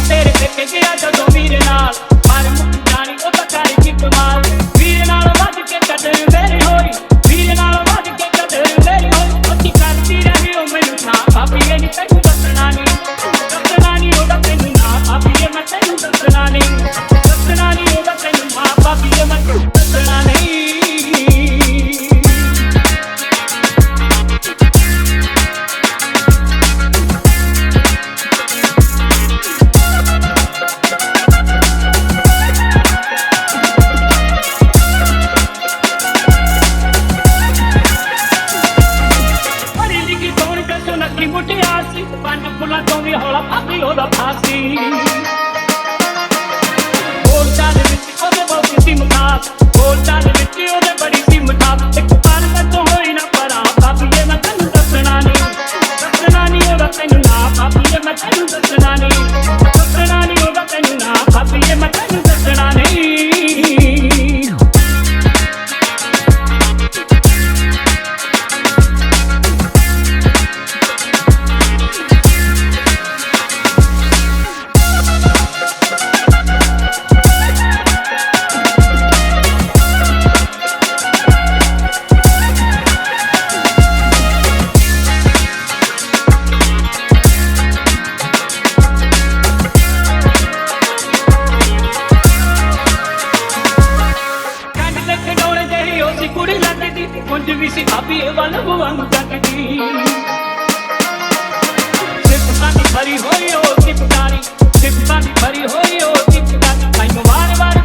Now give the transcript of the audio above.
ਤੇਰੇ ਪੇਕੇ ਗਿਆ ਜਦੋਂ ਵੀਰ ਨਾਲ ਪਰ ਮੁੱਕ ਜਾਣੀ ਉਹ ਤਾਂ ਕਰ ਕੀ ਕਮਾਲ ਵੀਰ ਨਾਲ ਵੱਜ ਕੇ ਕਦਰ ਮੇਰੀ ਹੋਈ ਵੀਰ ਨਾਲ ਵੱਜ ਕੇ ਕਦਰ ਮੇਰੀ ਹੋਈ ਅੱਛੀ ਕਰਦੀ ਰਹੀ ਉਹ ਮੈਨੂੰ ਨਾ ਭਾਬੀ ਇਹ ਨਹੀਂ ਤੈਨੂੰ ਦੱਸਣਾ ਨਹੀਂ ਉਹਦਾ ਤੈਨੂੰ ਨਾ ਭਾਬੀ ਇਹ ਮੈਂ ਤੈਨੂੰ ਦੱਸਣਾ ਨਹੀਂ ਉਹਦਾ ਤੈਨੂੰ ਨਾ ਭਾਬੀ ਇਹ ਮੈਂ ਤੈਨੂੰ ਦੱਸਣਾ ਨਹੀਂ ਪੰਜ ਫੁੱਲਾਂ ਤੋਂ ਵੀ ਹੌਲਾ ਭਾਬੀ ਉਹਦਾ ਫਾਸੀ ਬੋਲ ਚਾਲ ਵਿੱਚ ਉਹਦੇ ਬਹੁਤ ਸੀ ਮਿਠਾਸ ਬੋਲ ਚਾਲ ਵਿੱਚ ਉਹਦੇ ਬੜੀ ਸੀ ਮਿਠਾਸ ਇੱਕ ਪਲ ਮੈਂ ਤੋਂ ਹੋਈ ਨਾ ਪਰਾਂ ਭਾਬੀ ਇਹ ਮੈਂ ਤੈਨੂੰ ਦੱਸਣਾ ਨਹੀਂ ਉਹਦਾ ਤੈਨੂੰ ਨਾ ਭਾਬੀ ਇਹ ਮੈਂ ਤੈਨੂੰ ਦੱਸਣਾ ਨਹੀਂ ਉਹਦਾ ਤੈਨੂੰ ਨਾ ਭਾਬੀ ਇਹ ਮੈਂ ਤੈਨੂੰ ਦੱਸਣਾ ਨਹੀਂ ਕੁੜੀ ਲੱਗਦੀ ਕੁੰਜ ਵੀ ਸੀ ਭਾਬੀ ਇਹ ਵੱਲ ਵਾਂਗ ਜੱਟਦੀ ਸਿਫਤਾਂ ਦੀ ਭਰੀ ਹੋਈ ਉਹ ਸਿਫਤਾਂ ਦੀ ਭਰੀ ਹੋਈ ਉਹ ਸਿਫਤਾਂ ਮੈਨੂੰ ਵਾਰ-ਵਾਰ